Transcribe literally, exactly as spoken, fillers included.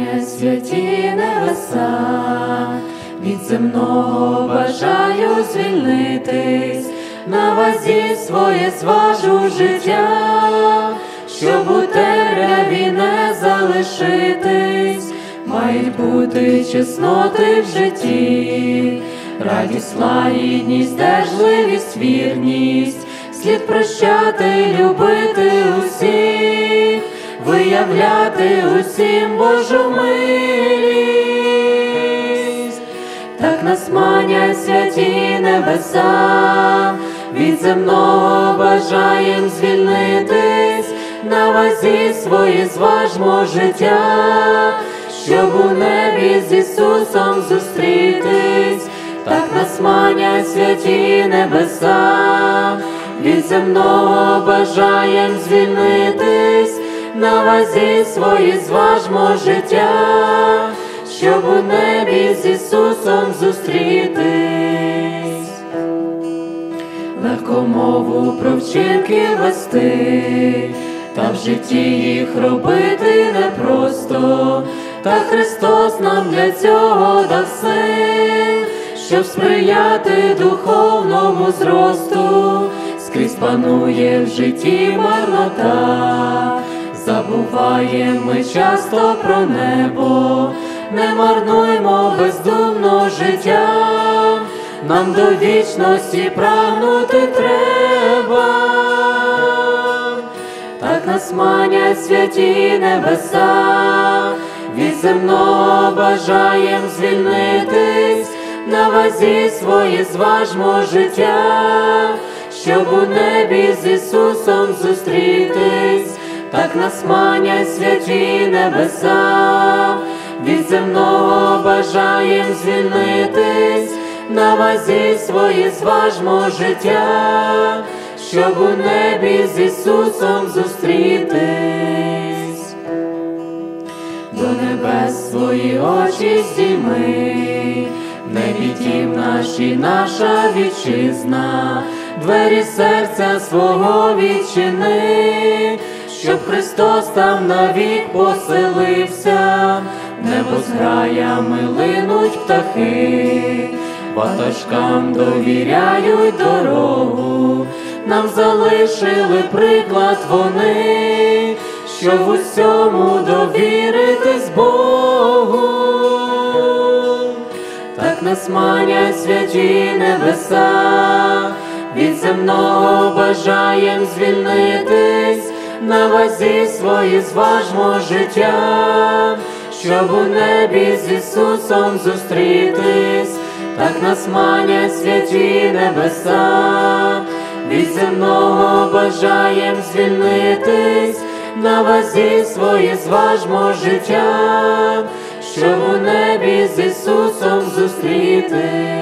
мене святі небеса, від земного бажаю звільнитись, на вазі своє зважу життя, щоб у темряві не залишитись. Мають бути чесноти в житті, радість, лагідність, здержливість, вірність, слід прощати, любити усіх, виявляти усім Божу милість. Так нас манять святі небеса, від земного бажаєм звільнитись, на вазі свої зважмо життя, щоб у небі з Ісусом зустрітись. Так нас манять святі небеса, від земного бажаєм звільнитись, на вазі свої зважмо життя, щоб у небі з Ісусом зустрітись. Легко мову про вчинки вести, та в житті їх робити непросто, та Христос нам для цього дав сил, щоб сприяти духовному зросту. Скрізь панує в житті марнота, забуваємо ми часто про небо, не марнуймо бездумно життя, нам до вічності прагнути треба. Так нас манять святі небеса, від земного бажаєм звільнитись, на вазі свої зважмо життя, щоб у небі з Ісусом зустрітись. Так нас манять святі небеса, від земного бажаєм звільнитись, на вазі свої зважмо життя, щоб у небі з Ісусом зустрітись. До небес свої очі здійми, в небі дім наші, наша вітчизна, двері серця свого відчини, щоб Христос там навік поселився. Небо з граями линуть птахи, ватажкам довіряють дорогу, нам залишили приклад вони, щоб в усьому довіритись Богу. Так нас манять святі небеса, від земного бажаєм звільнитись, на вазі свої зважмо життя, щоб у небі з Ісусом зустрітись. Так нас манять святі небеса, від земного бажаєм звільнитись, на вазі свої зважмо життя, щоб у небі з Ісусом зустрітись.